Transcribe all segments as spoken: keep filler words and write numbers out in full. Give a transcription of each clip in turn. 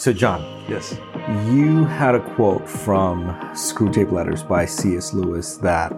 So, John. Yes. You had a quote from Screwtape Letters by C S Lewis that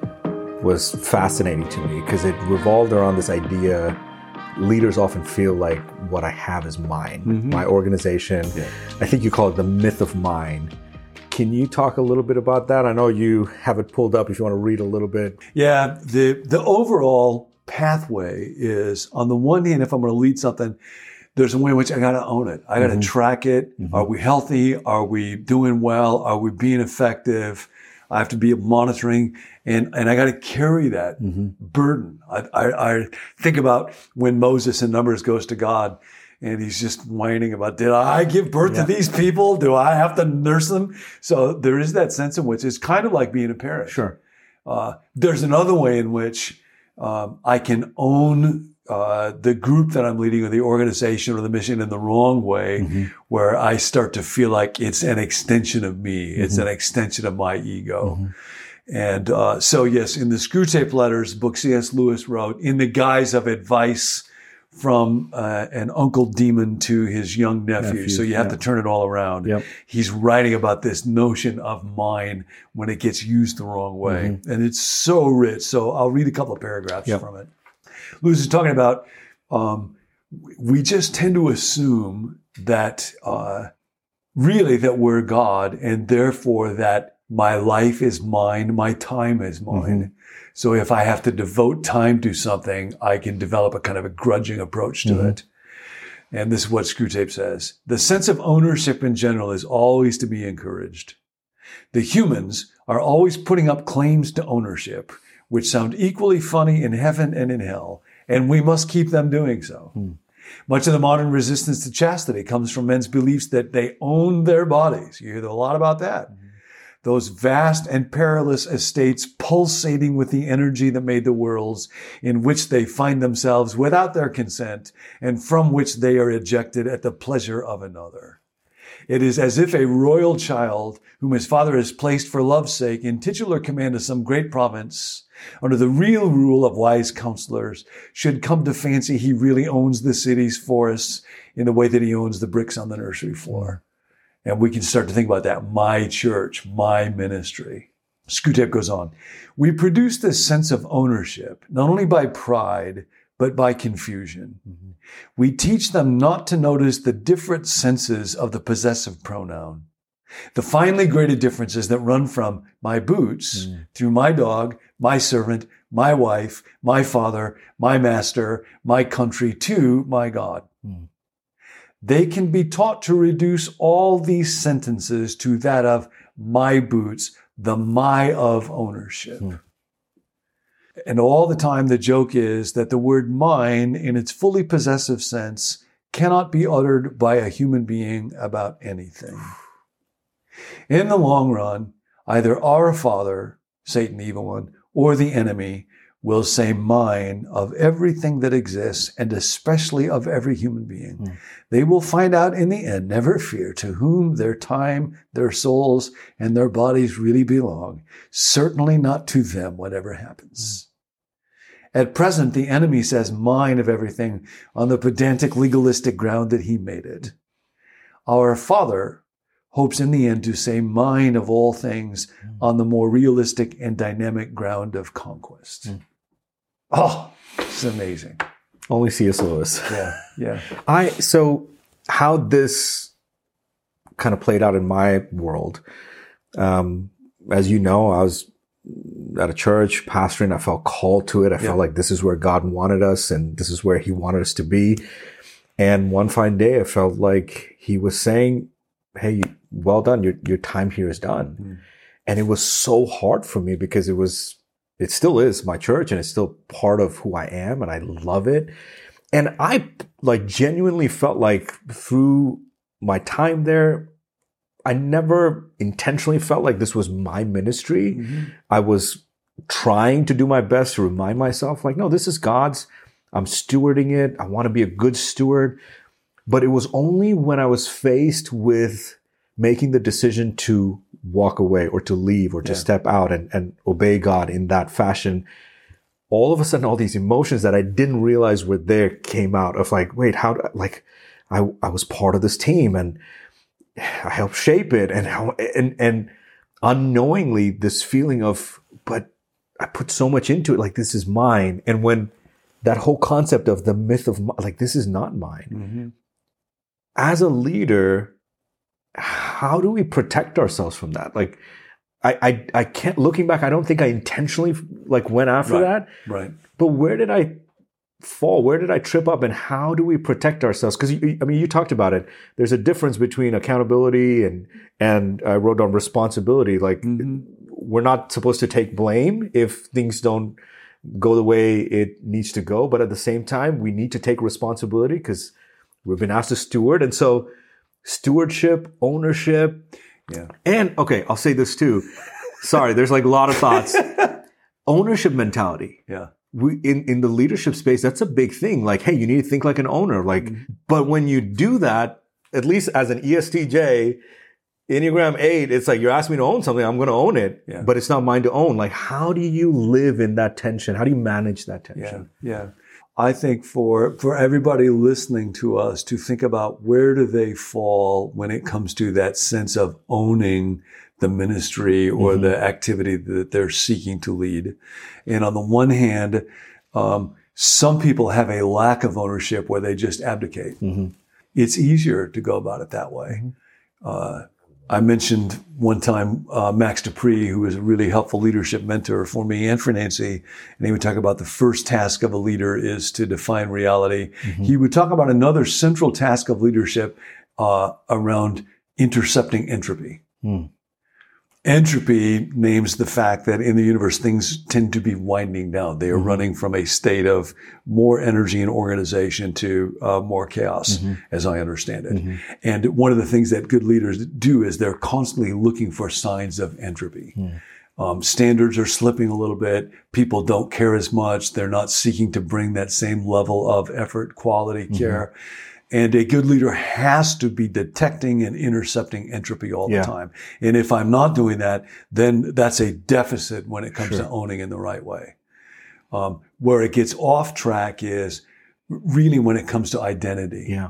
was fascinating to me because it revolved around this idea leaders often feel like what I have is mine, mm-hmm. my organization. Yeah. I think you call it the myth of mine. Can you talk a little bit about that? I know you have it pulled up if you want to read a little bit. Yeah, the the overall pathway is, on the one hand, if I'm going to lead something, there's a way in which I got to own it. I got to mm-hmm. track it. Mm-hmm. Are we healthy? Are we doing well? Are we being effective? I have to be monitoring, and, and I got to carry that mm-hmm. burden. I, I, I think about when Moses in Numbers goes to God, and he's just whining about, did I give birth yeah. to these people? Do I have to nurse them? So there is that sense in which it's kind of like being a parent. Sure. Uh, there's another way in which um, I can own Uh, the group that I'm leading or the organization or the mission in the wrong way, mm-hmm. where I start to feel like it's an extension of me. Mm-hmm. It's an extension of my ego. Mm-hmm. And uh, so, yes, in the Screwtape Letters, book C S Lewis wrote, in the guise of advice from uh, an uncle demon to his young nephew. nephew so you have yeah. to turn it all around. Yep. He's writing about this notion of mine when it gets used the wrong way. Mm-hmm. And it's so rich. So I'll read a couple of paragraphs yep. from it. Lewis is talking about, um, we just tend to assume that, uh, really that we're God, and therefore that my life is mine, my time is mine. Mm-hmm. So if I have to devote time to something, I can develop a kind of a grudging approach to mm-hmm. it. And this is what Screwtape says. The sense of ownership in general is always to be encouraged. The humans are always putting up claims to ownership, which sound equally funny in heaven and in hell, and we must keep them doing so. Hmm. Much of the modern resistance to chastity comes from men's beliefs that they own their bodies. You hear a lot about that. Mm-hmm. Those vast and perilous estates pulsating with the energy that made the worlds, in which they find themselves without their consent, and from which they are ejected at the pleasure of another. It is as if a royal child, whom his father has placed for love's sake in titular command of some great province, under the real rule of wise counselors, should come to fancy he really owns the city's forests in the way that he owns the bricks on the nursery floor. And we can start to think about that. My church, my ministry. Screwtape goes on. We produce this sense of ownership, not only by pride, but by confusion. Mm-hmm. We teach them not to notice the different senses of the possessive pronoun. The finely graded differences that run from my boots mm. through my dog, my servant, my wife, my father, my master, my country to my God. Mm. They can be taught to reduce all these sentences to that of my boots, the my of ownership. Mm. And all the time the joke is that the word mine in its fully possessive sense cannot be uttered by a human being about anything. In the long run, either our father, Satan, the evil one, or the enemy will say mine of everything that exists, and especially of every human being. Mm. They will find out in the end, never fear, to whom their time, their souls, and their bodies really belong. Certainly not to them, whatever happens. Mm. At present, the enemy says mine of everything on the pedantic legalistic ground that he made it. Our Father hopes in the end to say mine of all things mm. on the more realistic and dynamic ground of conquest. Mm. Oh, it's amazing. Only C S Lewis. Yeah, yeah. I so how this kind of played out in my world. Um, as you know, I was at a church pastoring. I felt called to it. I yeah. felt like this is where God wanted us, and this is where He wanted us to be. And one fine day, I felt like He was saying, "Hey, well done. Your your time here is done." Mm. And it was so hard for me because it was, it still is my church, and it's still part of who I am, and I love it. And I like genuinely felt like through my time there, I never intentionally felt like this was my ministry. Mm-hmm. I was trying to do my best to remind myself like, no, this is God's. I'm stewarding it. I want to be a good steward. But it was only when I was faced with making the decision to walk away or to leave or to yeah. step out and, and obey God in that fashion, all of a sudden, all these emotions that I didn't realize were there came out of like, wait, how, do, like, I, I was part of this team, and I help shape it. And how, and, and unknowingly this feeling of, but I put so much into it. Like, this is mine. And when that whole concept of the myth of, like, this is not mine. Mm-hmm. As a leader, how do we protect ourselves from that? Like, I, I, I can't, looking back, I don't think I intentionally like went after right, that. Right. But where did I fall? Where did I trip up? And how do we protect ourselves? Because, I mean, you talked about it. There's a difference between accountability and, and I wrote down responsibility. Like, mm-hmm. we're not supposed to take blame if things don't go the way it needs to go. But at the same time, we need to take responsibility because we've been asked to steward. And so stewardship, ownership. Yeah. And, okay, I'll say this too. Sorry, there's like a lot of thoughts. Ownership mentality. Yeah. We, in, in the leadership space, that's a big thing. Like, hey, you need to think like an owner. Like, mm-hmm. but when you do that, at least as an E S T J, Enneagram eight, it's like, you're asking me to own something, I'm going to own it, yeah. but it's not mine to own. Like, how do you live in that tension? How do you manage that tension? Yeah. Yeah. I think for, for everybody listening to us to think about where do they fall when it comes to that sense of owning the ministry or mm-hmm. the activity that they're seeking to lead. And on the one hand, um, some people have a lack of ownership where they just abdicate. Mm-hmm. It's easier to go about it that way. Mm-hmm. Uh, I mentioned one time uh, Max Dupree, who was a really helpful leadership mentor for me and for Nancy, and he would talk about the first task of a leader is to define reality. Mm-hmm. He would talk about another central task of leadership uh, around intercepting entropy. Mm. Entropy names the fact that in the universe, things tend to be winding down. They are mm-hmm. running from a state of more energy and organization to uh, more chaos, mm-hmm. as I understand it. Mm-hmm. And one of the things that good leaders do is they're constantly looking for signs of entropy. Mm. Um, standards are slipping a little bit. People don't care as much. They're not seeking to bring that same level of effort, quality, mm-hmm. care. And a good leader has to be detecting and intercepting entropy all the yeah. time. And if I'm not doing that, then that's a deficit when it comes sure. to owning in the right way. Um, where it gets off track is really when it comes to identity. Yeah.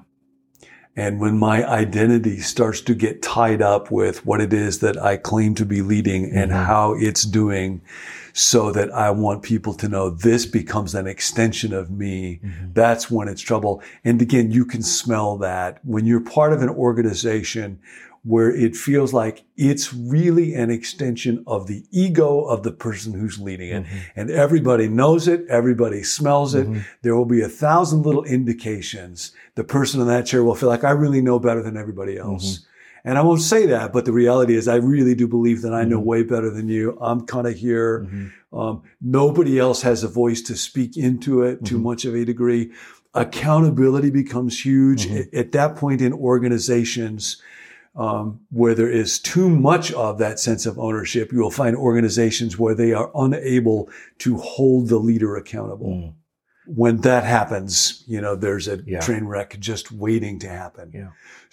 And when my identity starts to get tied up with what it is that I claim to be leading mm-hmm. and how it's doing, so that I want people to know this becomes an extension of me. Mm-hmm. That's when it's trouble. And again, you can smell that when you're part of an organization where it feels like it's really an extension of the ego of the person who's leading it. Mm-hmm. And everybody knows it. Everybody smells it. Mm-hmm. There will be a thousand little indications. The person in that chair will feel like, I really know better than everybody else. Mm-hmm. And I won't say that, but the reality is I really do believe that I know mm-hmm. way better than you. I'm kind of here. Mm-hmm. Um, nobody else has a voice to speak into it mm-hmm. to much of a degree. Accountability becomes huge. Mm-hmm. At, at that point in organizations, um, where there is too much of that sense of ownership, you will find organizations where they are unable to hold the leader accountable. Mm. When that happens, you know, there's a yeah. train wreck just waiting to happen. Yeah.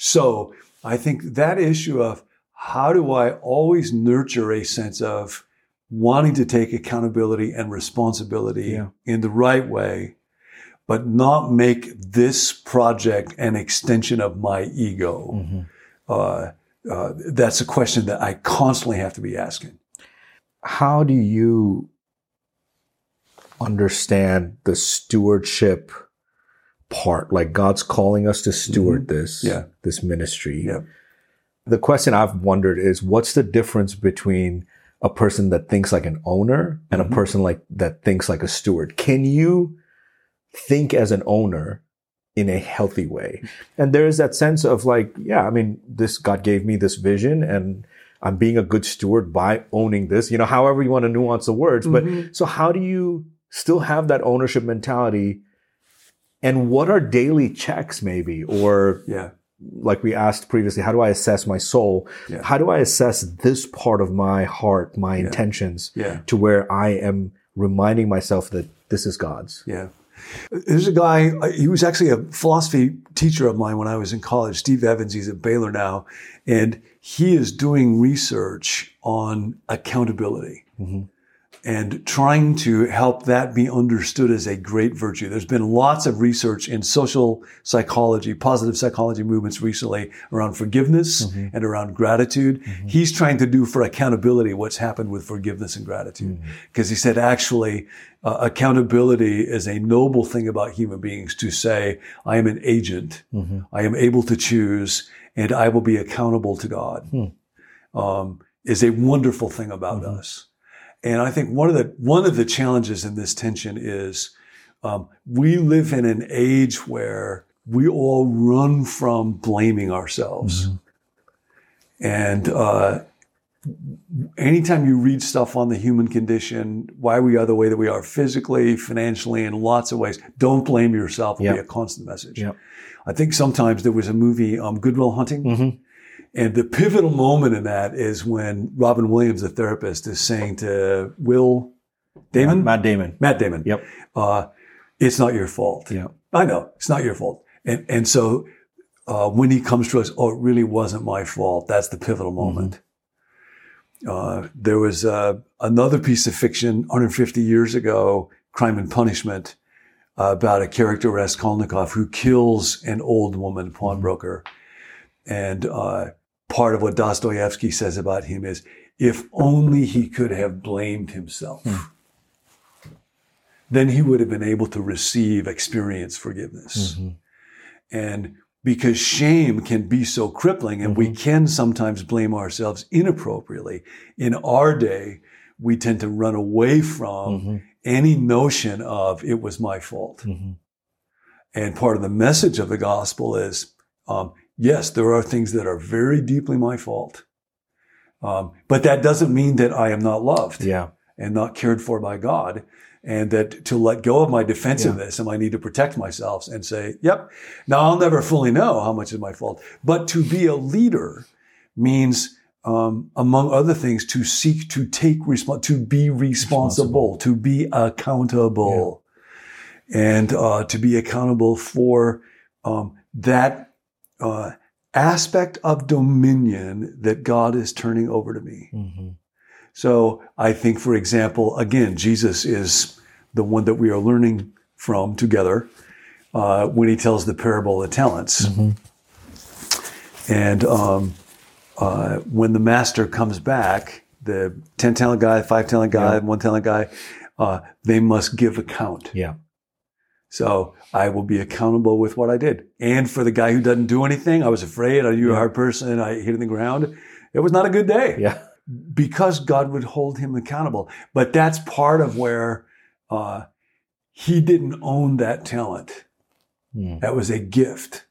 So I think that issue of how do I always nurture a sense of wanting to take accountability and responsibility yeah. in the right way, but not make this project an extension of my ego. Mm-hmm. Uh, uh, that's a question that I constantly have to be asking. How do you understand the stewardship part? Like, God's calling us to steward mm-hmm. this, yeah. this ministry. Yeah. The question I've wondered is, what's the difference between a person that thinks like an owner and mm-hmm. a person like that thinks like a steward? Can you think as an owner in a healthy way? And there is that sense of like, yeah, I mean, this God gave me this vision and I'm being a good steward by owning this, you know, however you want to nuance the words. Mm-hmm. But so how do you still have that ownership mentality? And what are daily checks maybe? Or yeah. like we asked previously, how do I assess my soul? Yeah. How do I assess this part of my heart, my yeah. intentions yeah. to where I am reminding myself that this is God's? Yeah. There's a guy, he was actually a philosophy teacher of mine when I was in college, Steve Evans. He's at Baylor now. And he is doing research on accountability. Mm-hmm. and trying to help that be understood as a great virtue. There's been lots of research in social psychology, positive psychology movements recently around forgiveness mm-hmm. and around gratitude. Mm-hmm. He's trying to do for accountability what's happened with forgiveness and gratitude. Because mm-hmm. he said, actually, uh, accountability is a noble thing about human beings to say, I am an agent. Mm-hmm. I am able to choose, and I will be accountable to God, mm. um, is a wonderful thing about mm-hmm. us. And I think one of the one of the challenges in this tension is um, we live in an age where we all run from blaming ourselves. Mm-hmm. And uh, anytime you read stuff on the human condition, why we are the way that we are physically, financially, in lots of ways, don't blame yourself will yep. be a constant message. Yep. I think sometimes there was a movie, um, Good Will Hunting. Mm-hmm. And the pivotal moment in that is when Robin Williams, the therapist, is saying to Will Damon? Matt Damon. Matt Damon. Yep. Uh, it's not your fault. Yeah. I know. It's not your fault. And and so uh, when he comes to us, oh, it really wasn't my fault. That's the pivotal moment. Mm-hmm. Uh, there was uh, another piece of fiction one hundred fifty years ago, Crime and Punishment, uh, about a character, Raskolnikov, who kills an old woman pawnbroker. Mm-hmm. And uh part of what Dostoevsky says about him is, if only he could have blamed himself, hmm. then he would have been able to receive, experience forgiveness. Mm-hmm. And because shame can be so crippling, and mm-hmm. we can sometimes blame ourselves inappropriately, in our day, we tend to run away from mm-hmm. any notion of it was my fault. Mm-hmm. And part of the message of the gospel is, um, yes, there are things that are very deeply my fault. Um, but that doesn't mean that I am not loved yeah. and not cared for by God, and that to let go of my defensiveness yeah. and my need to protect myself and say, yep, now I'll never fully know how much is my fault. But to be a leader means, um, among other things, to seek to take responsibility, to be responsible, responsible. to be accountable, yeah. and uh, to be accountable for um, that Uh, aspect of dominion that God is turning over to me. Mm-hmm. So I think, for example, again, Jesus is the one that we are learning from together uh, when he tells the parable of the talents. Mm-hmm. And um, uh, when the master comes back, the ten-talent guy, five-talent guy, yeah. one-talent guy, uh, they must give account. Yeah. So I will be accountable with what I did. And for the guy who doesn't do anything, I was afraid, I knew you're a hard person, I hit in the ground. It was not a good day. Yeah. Because God would hold him accountable. But that's part of where uh, he didn't own that talent. Mm. That was a gift.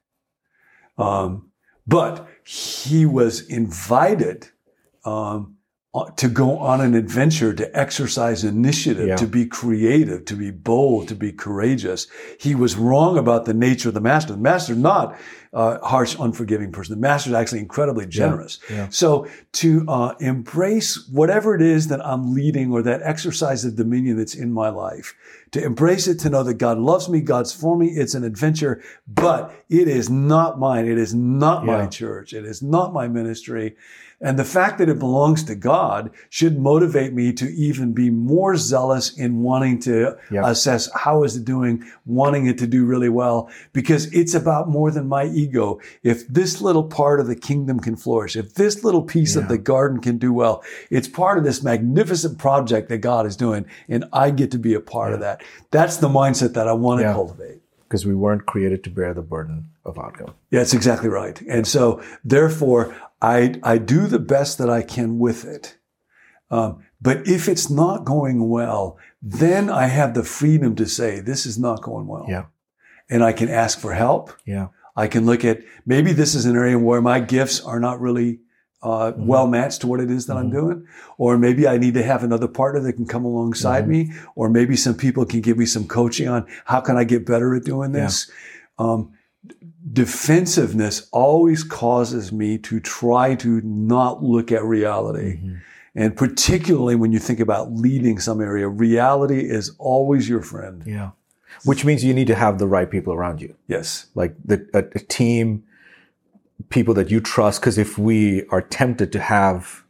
Um, but he was invited um, to go on an adventure, to exercise initiative, yeah. to be creative, to be bold, to be courageous. He was wrong about the nature of the master. The master's not a harsh, unforgiving person. The master's actually incredibly generous. Yeah. Yeah. So to uh, embrace whatever it is that I'm leading, or that exercise of dominion that's in my life, to embrace it, to know that God loves me, God's for me, it's an adventure, but it is not mine. It is not yeah. my church. It is not my ministry. And the fact that it belongs to God should motivate me to even be more zealous in wanting to yep. assess how is it doing, wanting it to do really well, because it's about more than my ego. If this little part of the kingdom can flourish, if this little piece yeah. of the garden can do well, it's part of this magnificent project that God is doing, and I get to be a part yeah. of that. That's the mindset that I want to yeah. cultivate. Because we weren't created to bear the burden of outcome. Yeah, that's exactly right. And so, therefore, I I do the best that I can with it. Um, but if it's not going well, then I have the freedom to say, this is not going well. Yeah. And I can ask for help. Yeah. I can look at, maybe this is an area where my gifts are not really uh, mm-hmm. well matched to what it is that mm-hmm. I'm doing. Or maybe I need to have another partner that can come alongside mm-hmm. me. Or maybe some people can give me some coaching on how can I get better at doing this. Yeah. Um, defensiveness always causes me to try to not look at reality. Mm-hmm. And particularly when you think about leading some area, reality is always your friend. Yeah. Which means you need to have the right people around you. Yes. Like the, a, a team, people that you trust. Because if we are tempted to have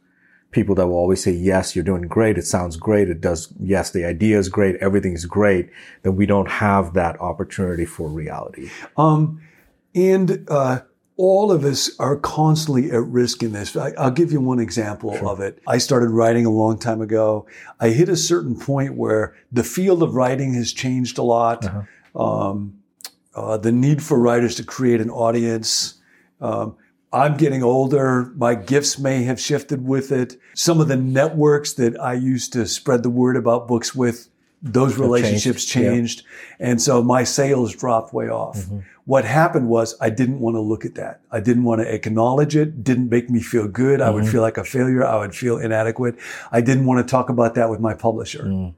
people that will always say, yes, you're doing great. It sounds great. It does. Yes, the idea is great. Everything's great. Then we don't have that opportunity for reality. Um, and, uh, all of us are constantly at risk in this. I, I'll give you one example sure. of it. I started writing a long time ago. I hit a certain point where the field of writing has changed a lot. Uh-huh. Um, uh, the need for writers to create an audience. Um, I'm getting older. My gifts may have shifted with it. Some of the networks that I used to spread the word about books with, those relationships changed. changed. Yeah. And so my sales dropped way off. Mm-hmm. What happened was I didn't want to look at that. I didn't want to acknowledge it. Didn't make me feel good. Mm-hmm. I would feel like a failure. I would feel inadequate. I didn't want to talk about that with my publisher. Mm.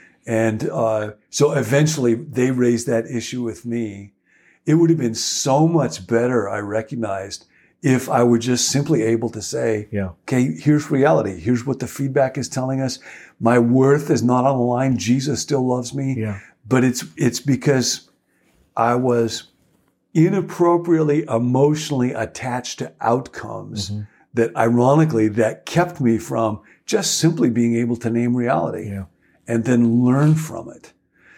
And uh, so eventually they raised that issue with me. It would have been so much better, I recognized, if I were just simply able to say, yeah. okay, here's reality. Here's what the feedback is telling us. My worth is not on the line. Jesus still loves me. Yeah. But it's it's because I was inappropriately emotionally attached to outcomes mm-hmm. that ironically that kept me from just simply being able to name reality yeah. and then learn from it.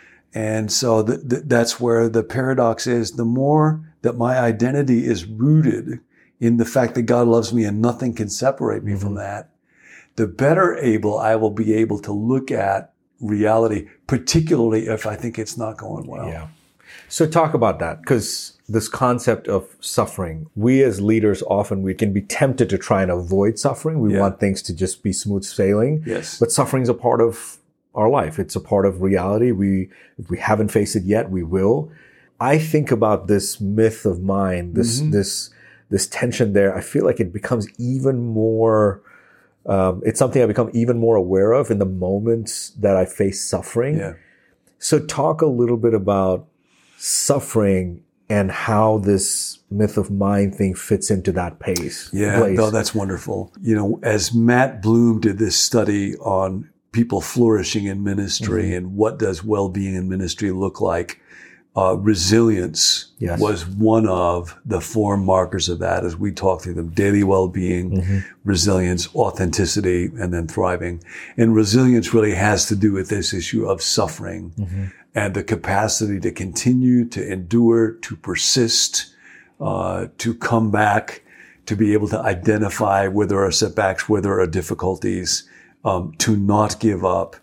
And so th- th- that's where the paradox is. The more that my identity is rooted in the fact that God loves me and nothing can separate me mm-hmm. from that, the better able I will be able to look at reality, particularly if I think it's not going well. Yeah. So talk about that, because this concept of suffering, we as leaders often, we can be tempted to try and avoid suffering. We yeah. want things to just be smooth sailing. Yes. But suffering is a part of our life. It's a part of reality. We, if we haven't faced it yet, we will. I think about this myth of mine, this, mm-hmm. this, this tension there. I feel like it becomes even more, um, it's something I become even more aware of in the moments that I face suffering. Yeah. So talk a little bit about suffering and how this myth of mind thing fits into that pace. Yeah, place. No, that's wonderful. You know, as Matt Bloom did this study on people flourishing in ministry mm-hmm. and what does well-being in ministry look like, uh, resilience yes. was one of the four markers of that as we talk through them: daily well-being, mm-hmm. resilience, authenticity, and then thriving. And resilience really has to do with this issue of suffering mm-hmm. and the capacity to continue, to endure, to persist, uh, to come back, to be able to identify where there are setbacks, where there are difficulties, um, to not give up.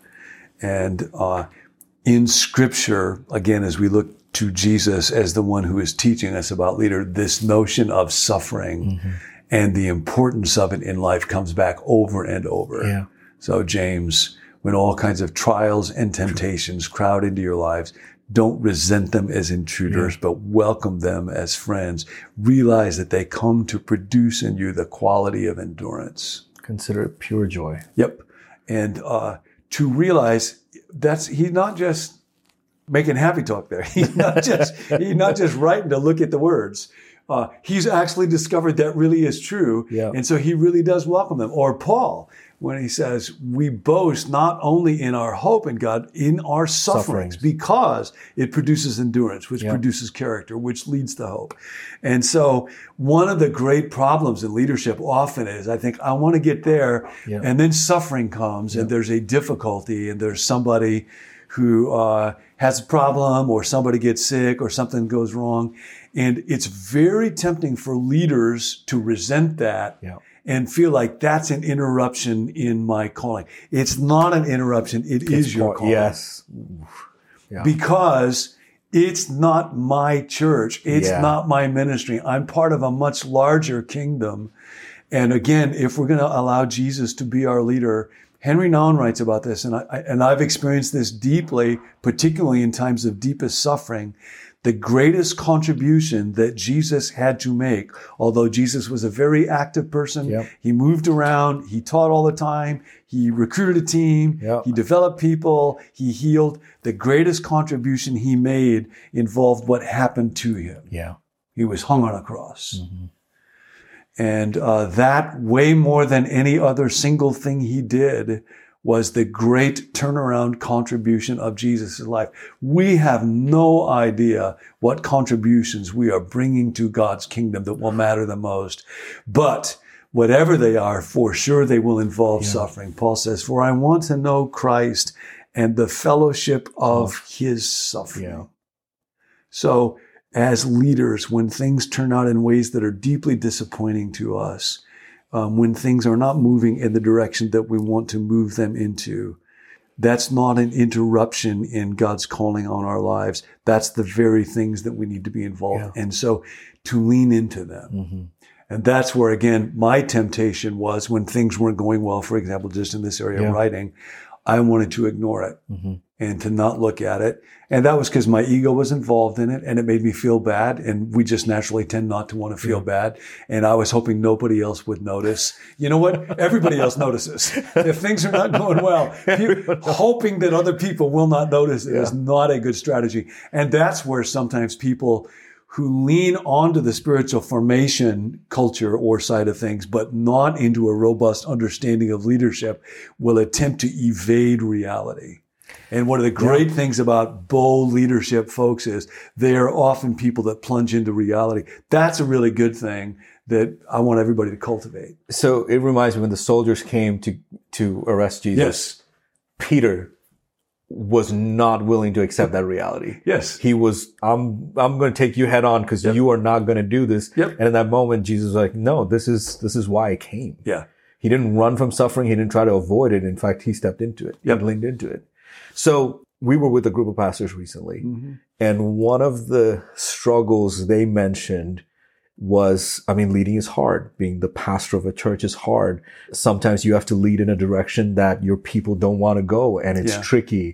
And uh, in Scripture, again, as we look to Jesus as the one who is teaching us about leader, this notion of suffering mm-hmm. and the importance of it in life comes back over and over. Yeah. So James, when all kinds of trials and temptations crowd into your lives, don't resent them as intruders, yeah. but welcome them as friends. Realize that they come to produce in you the quality of endurance. Consider it pure joy. Yep. And uh, to realize that's, he's not just making happy talk there. He's not just, he's not just writing to look at the words. Uh, he's actually discovered that really is true. Yeah. And so he really does welcome them. Or Paul, when he says, we boast not only in our hope in God, in our sufferings, sufferings. because it produces endurance, which yeah. produces character, which leads to hope. And so one of the great problems in leadership often is, I think, I want to get there, yeah. and then suffering comes, yeah. and there's a difficulty, and there's somebody who uh, has a problem, or somebody gets sick, or something goes wrong. And it's very tempting for leaders to resent that yeah. and feel like that's an interruption in my calling. It's not an interruption. It it's is your called, calling. Yes. Yeah. Because it's not my church. It's yeah. not my ministry. I'm part of a much larger kingdom. And again, if we're going to allow Jesus to be our leader, Henry Nouwen writes about this, and I, and I've experienced this deeply, particularly in times of deepest suffering. The greatest contribution that Jesus had to make, although Jesus was a very active person, yep. he moved around, he taught all the time, he recruited a team, yep. he developed people, he healed. The greatest contribution he made involved what happened to him. Yeah, he was hung on a cross. Mm-hmm. And uh, that, way more than any other single thing he did, was the great turnaround contribution of Jesus' life. We have no idea what contributions we are bringing to God's kingdom that will matter the most. But whatever they are, for sure they will involve Yeah. suffering. Paul says, for I want to know Christ and the fellowship of his suffering. Yeah. So as leaders, when things turn out in ways that are deeply disappointing to us, um, when things are not moving in the direction that we want to move them into, that's not an interruption in God's calling on our lives. That's the very things that we need to be involved in. And so to lean into them. Mm-hmm. And that's where, again, my temptation was when things weren't going well, for example, just in this area Yeah. of writing, I wanted to ignore it Mm-hmm. and to not look at it. And that was because my ego was involved in it and it made me feel bad. And we just naturally tend not to want to feel Yeah. bad. And I was hoping nobody else would notice. You know what? Everybody else notices. If things are not going well, you, hoping that other people will not notice it Yeah. is not a good strategy. And that's where sometimes people who lean onto the spiritual formation culture or side of things, but not into a robust understanding of leadership, will attempt to evade reality. And one of the great Yeah. things about bold leadership folks is they are often people that plunge into reality. That's a really good thing that I want everybody to cultivate. So it reminds me when the soldiers came to, to arrest Jesus, Yes. Peter was not willing to accept that reality. Yes. He was, I'm, I'm going to take you head on because Yep. you are not going to do this. Yep. And in that moment, Jesus was like, no, this is, this is why I came. Yeah. He didn't run from suffering. He didn't try to avoid it. In fact, he stepped into it. Yep. He leaned into it. So we were with a group of pastors recently, Mm-hmm. and one of the struggles they mentioned was, I mean, leading is hard. Being the pastor of a church is hard. Sometimes you have to lead in a direction that your people don't want to go, and it's Yeah. tricky.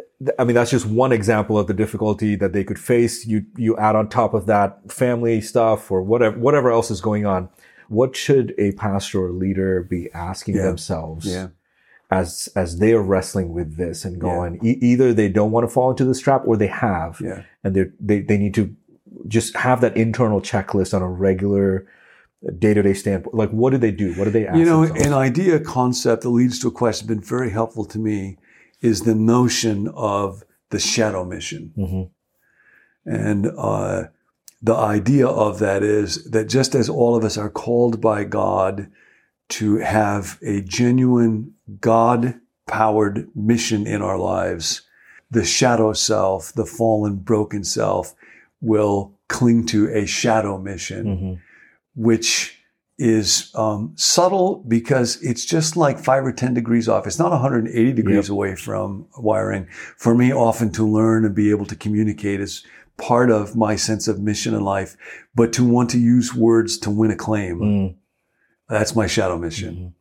I mean, that's just one example of the difficulty that they could face. You, you add on top of that family stuff or whatever, whatever else is going on. What should a pastor or leader be asking Yeah. themselves Yeah. as, as they are wrestling with this and going, e- either they don't want to fall into this trap or they have, Yeah. and they they they need to just have that internal checklist on a regular day-to-day standpoint. Like, what do they do? What do they ask You know, themselves? an idea concept that leads to a question has been very helpful to me is the notion of the shadow mission. Mhm. And uh, the idea of that is that just as all of us are called by God to have a genuine God-powered mission in our lives, the shadow self, the fallen, broken self, will cling to a shadow mission, Mhm. which is um, subtle because it's just like five or ten degrees off. It's not one hundred eighty degrees Yep. away from wiring. For me, often to learn and be able to communicate is part of my sense of mission in life, but to want to use words to win a claim, Mm. that's my shadow mission. Mhm.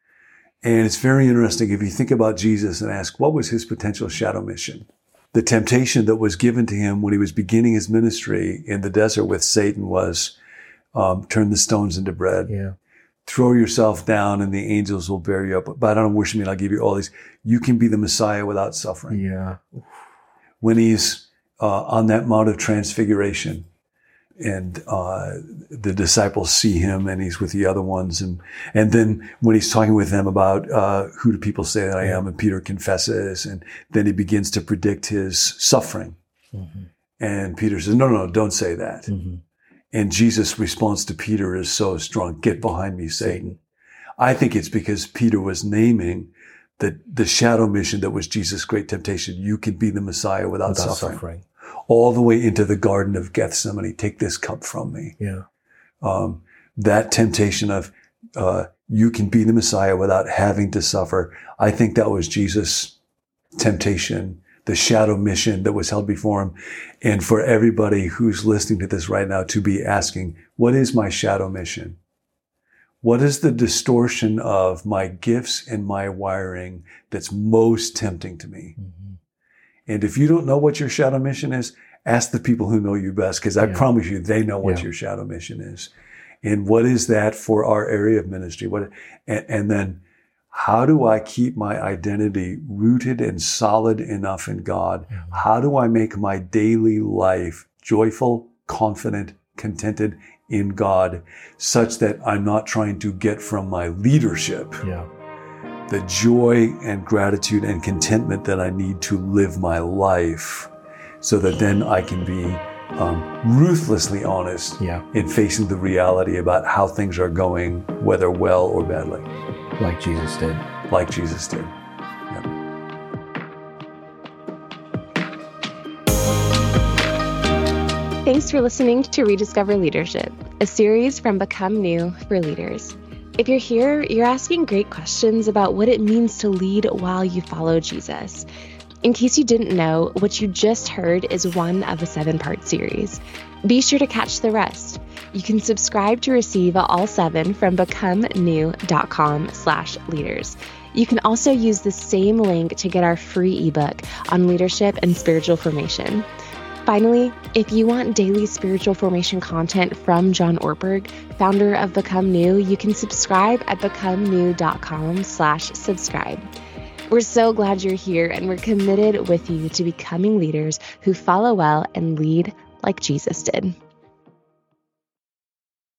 And it's very interesting if you think about Jesus and ask, what was his potential shadow mission? The temptation that was given to him when he was beginning his ministry in the desert with Satan was, um, turn the stones into bread. Yeah. Throw yourself down and the angels will bear you up. But I don't worship me and I'll give you all these. You can be the Messiah without suffering. Yeah. When he's uh, on that Mount of Transfiguration and uh, the disciples see him and he's with the other ones. And and then when he's talking with them about uh, who do people say that I am, and Peter confesses, and then he begins to predict his suffering. Mm-hmm. And Peter says, no, no, no, don't say that. Mm-hmm. And Jesus' response to Peter is so strong. Get behind me, Satan. I think it's because Peter was naming the, the shadow mission that was Jesus' great temptation. You can be the Messiah without, Without suffering. suffering. All the way into the Garden of Gethsemane. Take this cup from me. Yeah. Um, that temptation of uh, you can be the Messiah without having to suffer. I think that was Jesus' temptation, the shadow mission that was held before him. And for everybody who's listening to this right now to be asking, what is my shadow mission? What is the distortion of my gifts and my wiring that's most tempting to me? Mm-hmm. And if you don't know what your shadow mission is, ask the people who know you best, because I Yeah. promise you they know what Yeah. your shadow mission is. And what is that for our area of ministry? What, and, and then how do I keep my identity rooted and solid enough in God? Mhm. How do I make my daily life joyful, confident, contented in God, such that I'm not trying to get from my leadership Yeah. the joy and gratitude and contentment that I need to live my life, so that then I can be um, ruthlessly honest Yeah. in facing the reality about how things are going, whether well or badly. Like Jesus did. Like Jesus did. Thanks for listening to Rediscover Leadership, a series from Become New for leaders. If you're here, you're asking great questions about what it means to lead while you follow Jesus. In case you didn't know, what you just heard is one of a seven-part series. Be sure to catch the rest. You can subscribe to receive all seven from becomenew.com slash leaders. You can also use the same link to get our free ebook on leadership and spiritual formation. Finally, if you want daily spiritual formation content from John Ortberg, founder of Become New, you can subscribe at becomenew.com slash subscribe. We're so glad you're here, and we're committed with you to becoming leaders who follow well and lead like Jesus did.